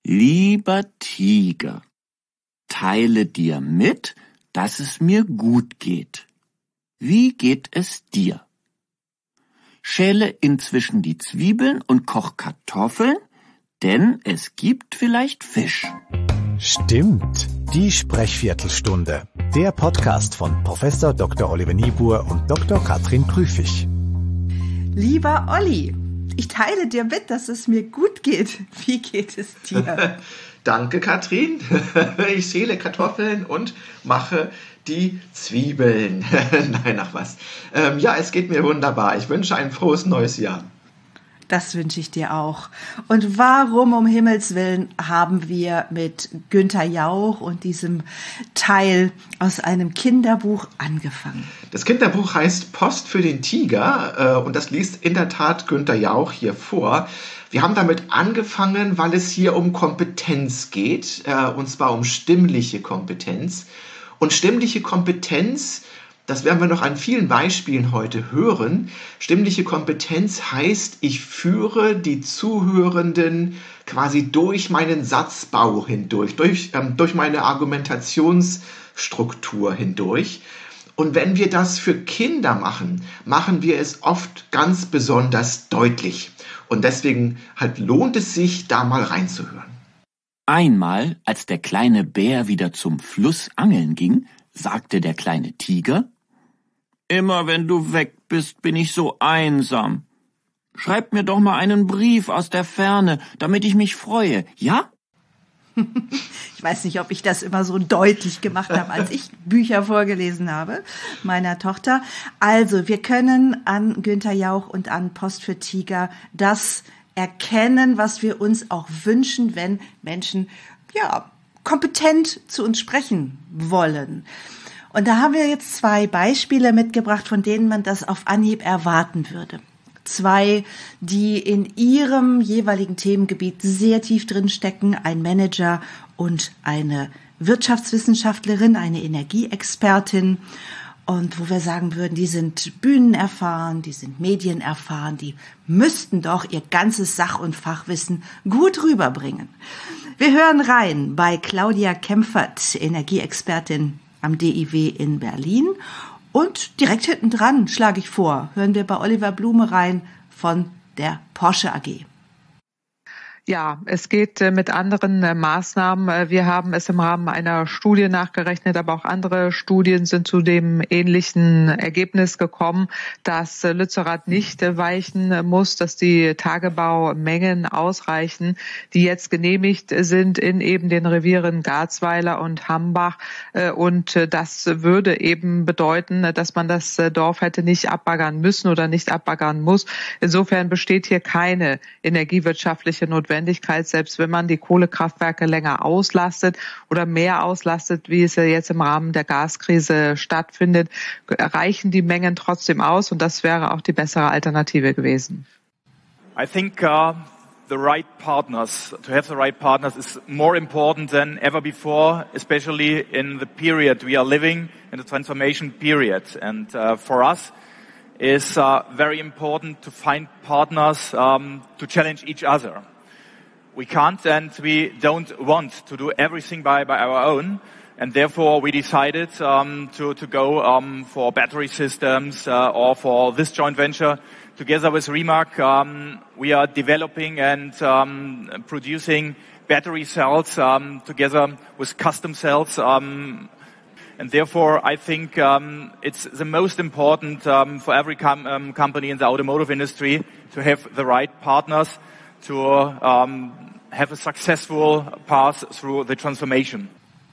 Lieber Tiger, teile dir mit, dass es mir gut geht. Wie geht es dir? Schäle inzwischen die Zwiebeln und koch Kartoffeln, denn es gibt vielleicht Fisch. Stimmt, die Sprechviertelstunde. Der Podcast von Prof. Dr. Oliver Niebuhr und Dr. Katrin Prüfig. Lieber Olli, ich teile dir mit, dass es mir gut geht. Wie geht es dir? Danke, Katrin. Ich schäle Kartoffeln und mache die Zwiebeln. Nein, ach was. Ja, es geht mir wunderbar. Ich wünsche ein frohes neues Jahr. Das wünsche ich dir auch. Und warum um Himmels Willen haben wir mit Günther Jauch und diesem Teil aus einem Kinderbuch angefangen? Das Kinderbuch heißt Post für den Tiger und das liest in der Tat Günther Jauch hier vor. Wir haben damit angefangen, weil es hier um Kompetenz geht, und zwar um stimmliche Kompetenz. Und stimmliche Kompetenz, das werden wir noch an vielen Beispielen heute hören. Stimmliche Kompetenz heißt, ich führe die Zuhörenden quasi durch meinen Satzbau hindurch, durch meine Argumentationsstruktur hindurch. Und wenn wir das für Kinder machen, machen wir es oft ganz besonders deutlich. Und deswegen lohnt es sich, da mal reinzuhören. Einmal, als der kleine Bär wieder zum Fluss angeln ging, sagte der kleine Tiger: Immer wenn du weg bist, bin ich so einsam. Schreib mir doch mal einen Brief aus der Ferne, damit ich mich freue, ja? Ich weiß nicht, ob ich das immer so deutlich gemacht habe, als ich Bücher vorgelesen habe, meiner Tochter. Also, wir können an Günther Jauch und an Post für Tiger das erkennen, was wir uns auch wünschen, wenn Menschen, kompetent zu uns sprechen wollen. Und da haben wir jetzt 2 Beispiele mitgebracht, von denen man das auf Anhieb erwarten würde. 2, die in ihrem jeweiligen Themengebiet sehr tief drin stecken, ein Manager und eine Wirtschaftswissenschaftlerin, eine Energieexpertin. Und wo wir sagen würden, die sind bühnenerfahren, die sind medienerfahren, die müssten doch ihr ganzes Sach- und Fachwissen gut rüberbringen. Wir hören rein bei Claudia Kempfert, Energieexpertin am DIW in Berlin. Und direkt hinten dran, schlage ich vor, hören wir bei Oliver Blume rein von der Porsche AG. Ja, es geht mit anderen Maßnahmen. Wir haben es im Rahmen einer Studie nachgerechnet, aber auch andere Studien sind zu dem ähnlichen Ergebnis gekommen, dass Lützerath nicht weichen muss, dass die Tagebaumengen ausreichen, die jetzt genehmigt sind in eben den Revieren Garzweiler und Hambach. Und das würde eben bedeuten, dass man das Dorf hätte nicht abbaggern müssen oder nicht abbaggern muss. Insofern besteht hier keine energiewirtschaftliche Notwendigkeit, selbst wenn man die Kohlekraftwerke länger auslastet oder mehr auslastet, wie es ja jetzt im Rahmen der Gaskrise stattfindet, reichen die Mengen trotzdem aus und das wäre auch die bessere Alternative gewesen. I think to have the right partners is more important than ever before, especially in the period we are living, in the transformation period. And for us, it's very important to find partners to challenge each other. We can't and we don't want to do everything by our own, and therefore we decided to go for battery systems or for this joint venture. Together with Remark, we are developing and producing battery cells together with custom cells. And therefore, I think it's the most important for every company in the automotive industry to have the right partners to have a successful path through the transformation.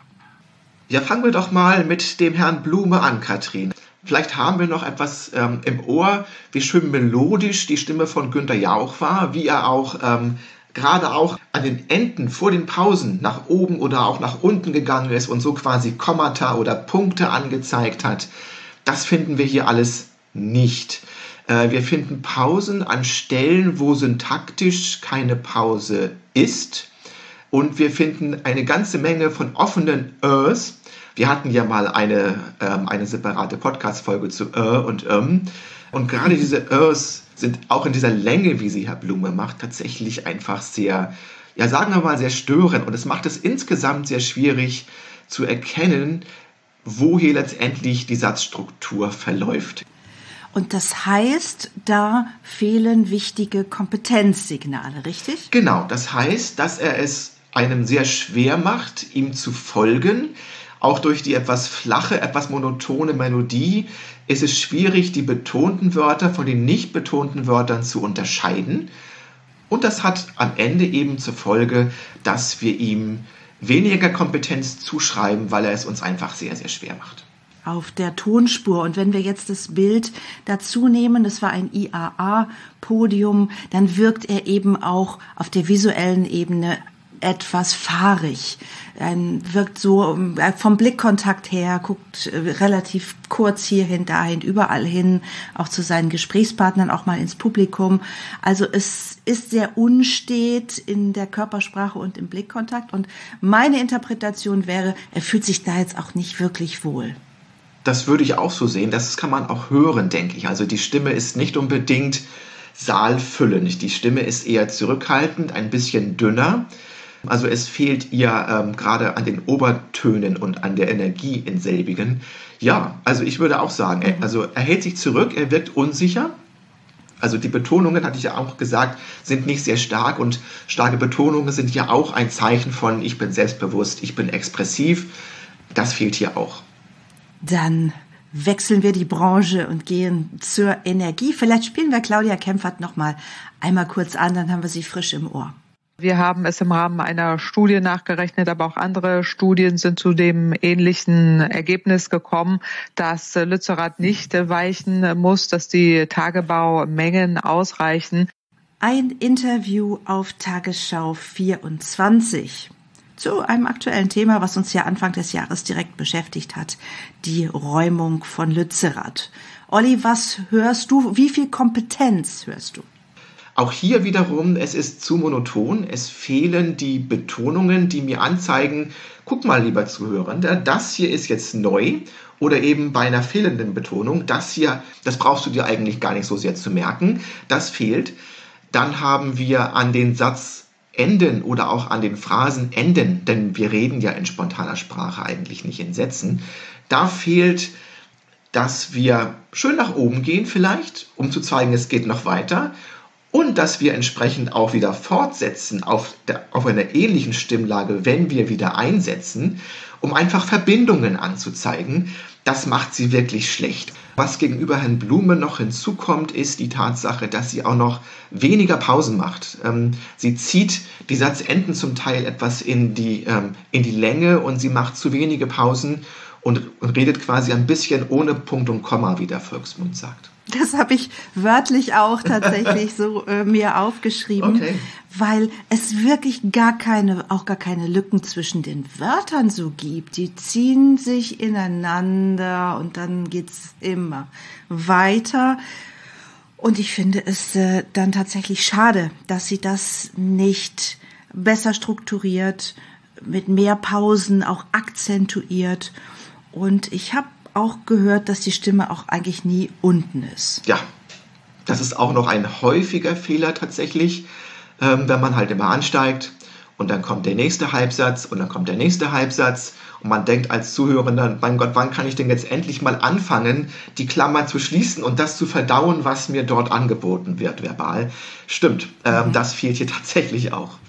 Ja, fangen wir doch mal mit dem Herrn Blume an, Katrin. Vielleicht haben wir noch etwas im Ohr, wie schön melodisch die Stimme von Günther Jauch war, wie er auch gerade auch an den Enden vor den Pausen nach oben oder auch nach unten gegangen ist und so quasi Kommata oder Punkte angezeigt hat. Das finden wir hier alles nicht. Wir finden Pausen an Stellen, wo syntaktisch keine Pause ist. Und wir finden eine ganze Menge von offenen Ös. Wir hatten ja mal eine separate Podcast-Folge zu und Und gerade diese Ös sind auch in dieser Länge, wie sie Herr Blume macht, tatsächlich einfach sehr ja, sagen wir mal, sehr störend. Und es macht es insgesamt sehr schwierig zu erkennen, wo hier letztendlich die Satzstruktur verläuft. Und das heißt, da fehlen wichtige Kompetenzsignale, richtig? Genau, das heißt, dass er es einem sehr schwer macht, ihm zu folgen. Auch durch die etwas flache, etwas monotone Melodie ist es schwierig, die betonten Wörter von den nicht betonten Wörtern zu unterscheiden. Und das hat am Ende eben zur Folge, dass wir ihm weniger Kompetenz zuschreiben, weil er es uns einfach sehr, sehr schwer macht. Auf der Tonspur. Und wenn wir jetzt das Bild dazu nehmen, das war ein IAA-Podium, dann wirkt er eben auch auf der visuellen Ebene etwas fahrig, wirkt so vom Blickkontakt her, guckt relativ kurz hierhin, dahin, überall hin, auch zu seinen Gesprächspartnern, auch mal ins Publikum. Also es ist sehr unstet in der Körpersprache und im Blickkontakt. Und meine Interpretation wäre, er fühlt sich da jetzt auch nicht wirklich wohl. Das würde ich auch so sehen. Das kann man auch hören, denke ich. Also die Stimme ist nicht unbedingt saalfüllend. Die Stimme ist eher zurückhaltend, ein bisschen dünner. Also es fehlt ihr gerade an den Obertönen und an der Energie in selbigen. Ja, also ich würde auch sagen, er hält sich zurück, er wirkt unsicher. Also die Betonungen, hatte ich ja auch gesagt, sind nicht sehr stark. Und starke Betonungen sind ja auch ein Zeichen von, ich bin selbstbewusst, ich bin expressiv. Das fehlt hier auch. Dann wechseln wir die Branche und gehen zur Energie. Vielleicht spielen wir Claudia Kempfert noch mal einmal kurz an, dann haben wir sie frisch im Ohr. Wir haben es im Rahmen einer Studie nachgerechnet, aber auch andere Studien sind zu dem ähnlichen Ergebnis gekommen, dass Lützerath nicht weichen muss, dass die Tagebaumengen ausreichen. Ein Interview auf Tagesschau 24 zu einem aktuellen Thema, was uns ja Anfang des Jahres direkt beschäftigt hat, die Räumung von Lützerath. Olli, was hörst du? Wie viel Kompetenz hörst du? Auch hier wiederum, es ist zu monoton, es fehlen die Betonungen, die mir anzeigen, guck mal, lieber Zuhörender, das hier ist jetzt neu, oder eben bei einer fehlenden Betonung, das hier, das brauchst du dir eigentlich gar nicht so sehr zu merken, das fehlt. Dann haben wir an den Satzenden oder auch an den Phrasenenden, denn wir reden ja in spontaner Sprache eigentlich nicht in Sätzen, da fehlt, dass wir schön nach oben gehen vielleicht, um zu zeigen, es geht noch weiter. Und dass wir entsprechend auch wieder fortsetzen auf einer ähnlichen Stimmlage, wenn wir wieder einsetzen, um einfach Verbindungen anzuzeigen. Das macht sie wirklich schlecht. Was gegenüber Herrn Blume noch hinzukommt, ist die Tatsache, dass sie auch noch weniger Pausen macht. Sie zieht die Satzenden zum Teil etwas in die Länge und sie macht zu wenige Pausen und redet quasi ein bisschen ohne Punkt und Komma, wie der Volksmund sagt. Das habe ich wörtlich auch tatsächlich so mir aufgeschrieben, okay. Weil es wirklich gar keine Lücken zwischen den Wörtern so gibt. Die ziehen sich ineinander und dann geht's immer weiter. Und ich finde es dann tatsächlich schade, dass sie das nicht besser strukturiert, mit mehr Pausen auch akzentuiert. Und ich habe auch gehört, dass die Stimme auch eigentlich nie unten ist. Ja, das ist auch noch ein häufiger Fehler tatsächlich, wenn man halt immer ansteigt und dann kommt der nächste Halbsatz und dann kommt der nächste Halbsatz und man denkt als Zuhörender, mein Gott, wann kann ich denn jetzt endlich mal anfangen, die Klammer zu schließen und das zu verdauen, was mir dort angeboten wird verbal. Stimmt, das fehlt hier tatsächlich auch.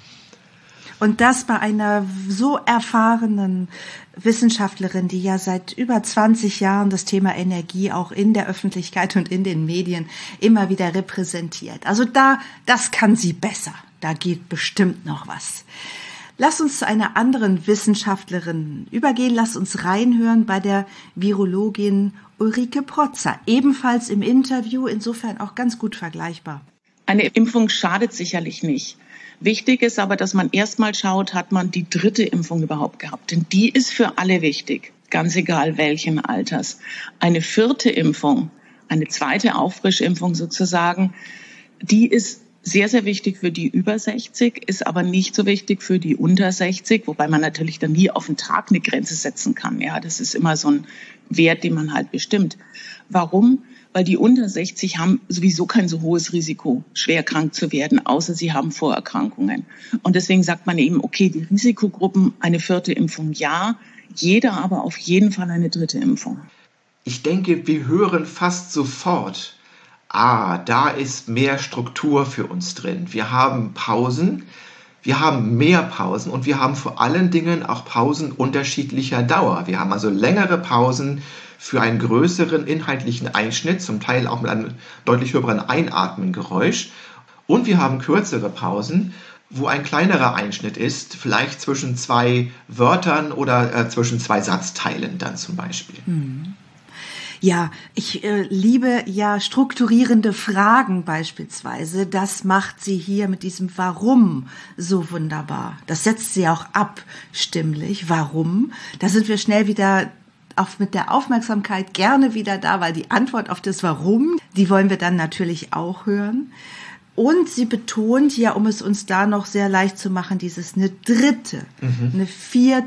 Und das bei einer so erfahrenen Wissenschaftlerin, die ja seit über 20 Jahren das Thema Energie auch in der Öffentlichkeit und in den Medien immer wieder repräsentiert. Also das kann sie besser. Da geht bestimmt noch was. Lass uns zu einer anderen Wissenschaftlerin übergehen. Lass uns reinhören bei der Virologin Ulrike Protzer. Ebenfalls im Interview, insofern auch ganz gut vergleichbar. Eine Impfung schadet sicherlich nicht. Wichtig ist aber, dass man erstmal schaut, hat man die 3. Impfung überhaupt gehabt? Denn die ist für alle wichtig, ganz egal welchen Alters. Eine 4. Impfung, eine 2. Auffrischimpfung sozusagen, die ist sehr, sehr wichtig für die über 60, ist aber nicht so wichtig für die unter 60, wobei man natürlich dann nie auf den Tag eine Grenze setzen kann. Ja, das ist immer so ein Wert, den man halt bestimmt. Warum? Weil weil die unter 60 haben sowieso kein so hohes Risiko, schwer krank zu werden, außer sie haben Vorerkrankungen. Und deswegen sagt man eben, okay, die Risikogruppen, eine 4. Impfung ja, jeder aber auf jeden Fall eine 3. Impfung. Ich denke, wir hören fast sofort, da ist mehr Struktur für uns drin. Wir haben Pausen, wir haben mehr Pausen und wir haben vor allen Dingen auch Pausen unterschiedlicher Dauer. Wir haben also längere Pausen für einen größeren inhaltlichen Einschnitt, zum Teil auch mit einem deutlich höheren Einatmengeräusch. Und wir haben kürzere Pausen, wo ein kleinerer Einschnitt ist, vielleicht zwischen 2 Wörtern oder zwischen 2 Satzteilen dann zum Beispiel. Ja, ich liebe ja strukturierende Fragen beispielsweise. Das macht sie hier mit diesem Warum so wunderbar. Das setzt sie auch ab, stimmlich. Warum? Da sind wir schnell wieder mit der Aufmerksamkeit gerne wieder da, weil die Antwort auf das Warum, die wollen wir dann natürlich auch hören. Und sie betont ja, um es uns da noch sehr leicht zu machen, dieses eine 3., eine 4.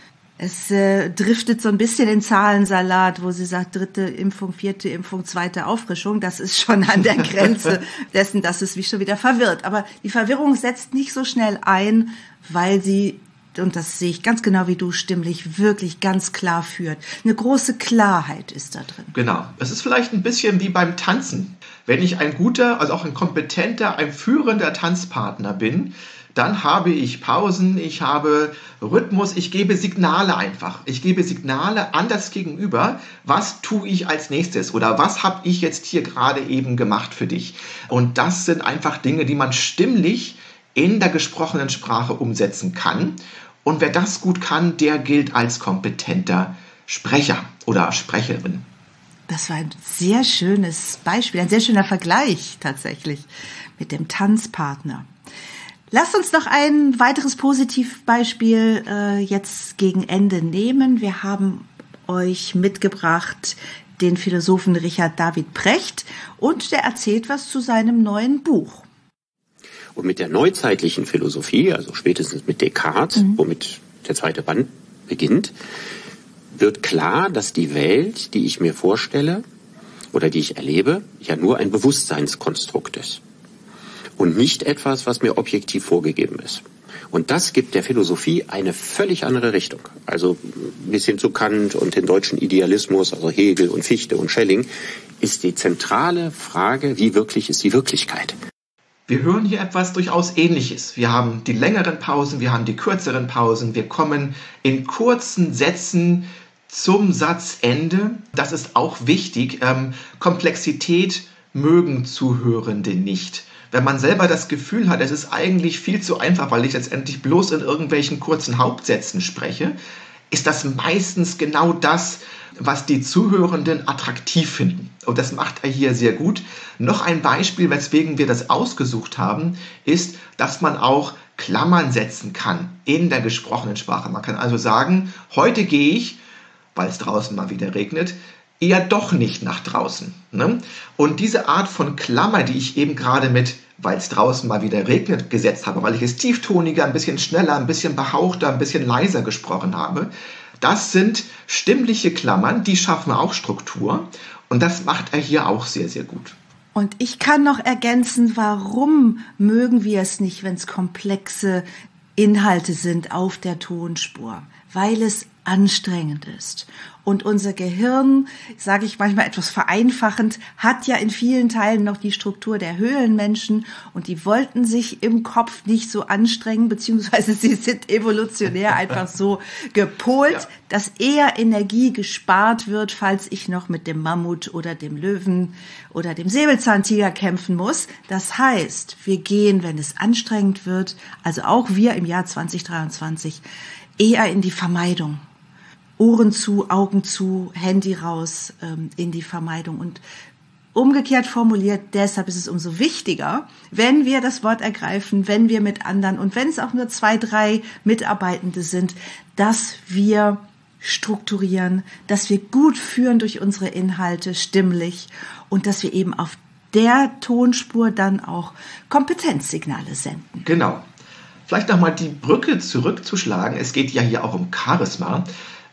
Es driftet so ein bisschen in Zahlensalat, wo sie sagt, 3. Impfung, 4. Impfung, 2. Auffrischung. Das ist schon an der Grenze dessen, dass es mich schon wieder verwirrt. Aber die Verwirrung setzt nicht so schnell ein, weil sie, und das sehe ich ganz genau wie du, stimmlich wirklich ganz klar führt. Eine große Klarheit ist da drin. Genau. Es ist vielleicht ein bisschen wie beim Tanzen. Wenn ich ein guter, also auch ein kompetenter, ein führender Tanzpartner bin, dann habe ich Pausen, ich habe Rhythmus, ich gebe Signale einfach. Ich gebe Signale an das Gegenüber, was tue ich als nächstes oder was habe ich jetzt hier gerade eben gemacht für dich. Und das sind einfach Dinge, die man stimmlich in der gesprochenen Sprache umsetzen kann. Und wer das gut kann, der gilt als kompetenter Sprecher oder Sprecherin. Das war ein sehr schönes Beispiel, ein sehr schöner Vergleich tatsächlich mit dem Tanzpartner. Lasst uns noch ein weiteres Positivbeispiel jetzt gegen Ende nehmen. Wir haben euch mitgebracht den Philosophen Richard David Precht und der erzählt was zu seinem neuen Buch. Und mit der neuzeitlichen Philosophie, also spätestens mit Descartes, womit der 2. Band beginnt, wird klar, dass die Welt, die ich mir vorstelle oder die ich erlebe, ja nur ein Bewusstseinskonstrukt ist. Und nicht etwas, was mir objektiv vorgegeben ist. Und das gibt der Philosophie eine völlig andere Richtung. Also bis hin zu Kant und den deutschen Idealismus, also Hegel und Fichte und Schelling, ist die zentrale Frage, wie wirklich ist die Wirklichkeit? Wir hören hier etwas durchaus Ähnliches. Wir haben die längeren Pausen, wir haben die kürzeren Pausen, wir kommen in kurzen Sätzen zum Satzende. Das ist auch wichtig. Komplexität mögen Zuhörende nicht. Wenn man selber das Gefühl hat, es ist eigentlich viel zu einfach, weil ich letztendlich bloß in irgendwelchen kurzen Hauptsätzen spreche, ist das meistens genau das, was die Zuhörenden attraktiv finden. Und das macht er hier sehr gut. Noch ein Beispiel, weswegen wir das ausgesucht haben, ist, dass man auch Klammern setzen kann in der gesprochenen Sprache. Man kann also sagen, heute gehe ich, weil es draußen mal wieder regnet, eher doch nicht nach draußen. Ne? Und diese Art von Klammer, die ich eben gerade mit, weil es draußen mal wieder regnet, gesetzt habe, weil ich es tieftoniger, ein bisschen schneller, ein bisschen behauchter, ein bisschen leiser gesprochen habe, das sind stimmliche Klammern, die schaffen auch Struktur. Und das macht er hier auch sehr, sehr gut. Und ich kann noch ergänzen, warum mögen wir es nicht, wenn es komplexe Inhalte sind auf der Tonspur? Weil es anstrengend ist. Und unser Gehirn, sage ich manchmal etwas vereinfachend, hat ja in vielen Teilen noch die Struktur der Höhlenmenschen und die wollten sich im Kopf nicht so anstrengen, beziehungsweise sie sind evolutionär einfach so gepolt, dass eher Energie gespart wird, falls ich noch mit dem Mammut oder dem Löwen oder dem Säbelzahntiger kämpfen muss. Das heißt, wir gehen, wenn es anstrengend wird, also auch wir im Jahr 2023, eher in die Vermeidung. Ohren zu, Augen zu, Handy raus, in die Vermeidung. Und umgekehrt formuliert, deshalb ist es umso wichtiger, wenn wir das Wort ergreifen, wenn wir mit anderen und wenn es auch nur 2, 3 Mitarbeitende sind, dass wir strukturieren, dass wir gut führen durch unsere Inhalte stimmlich und dass wir eben auf der Tonspur dann auch Kompetenzsignale senden. Genau. Vielleicht nochmal die Brücke zurückzuschlagen. Es geht ja hier auch um Charisma.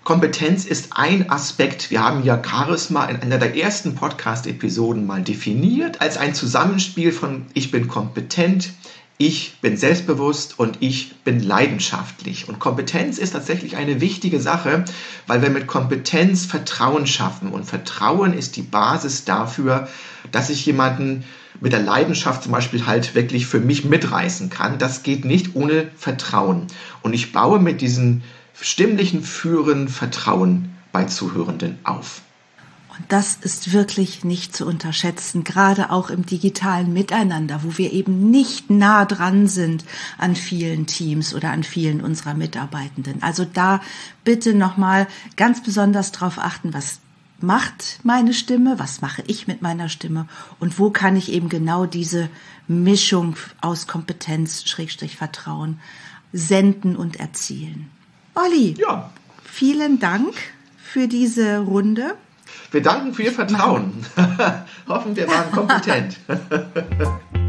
Kompetenz ist ein Aspekt. Wir haben ja Charisma in einer der ersten Podcast-Episoden mal definiert als ein Zusammenspiel von ich bin kompetent, ich bin selbstbewusst und ich bin leidenschaftlich. Und Kompetenz ist tatsächlich eine wichtige Sache, weil wir mit Kompetenz Vertrauen schaffen. Und Vertrauen ist die Basis dafür, dass ich jemanden mit der Leidenschaft zum Beispiel halt wirklich für mich mitreißen kann. Das geht nicht ohne Vertrauen. Und ich baue mit diesen stimmlichen Führen Vertrauen bei Zuhörenden auf. Und das ist wirklich nicht zu unterschätzen, gerade auch im digitalen Miteinander, wo wir eben nicht nah dran sind an vielen Teams oder an vielen unserer Mitarbeitenden. Also da bitte nochmal ganz besonders drauf achten, was macht meine Stimme, was mache ich mit meiner Stimme und wo kann ich eben genau diese Mischung aus Kompetenz, Vertrauen senden und erzielen. Olli, ja. Vielen Dank für diese Runde. Wir danken für Ihr Vertrauen. Hoffen, wir waren kompetent.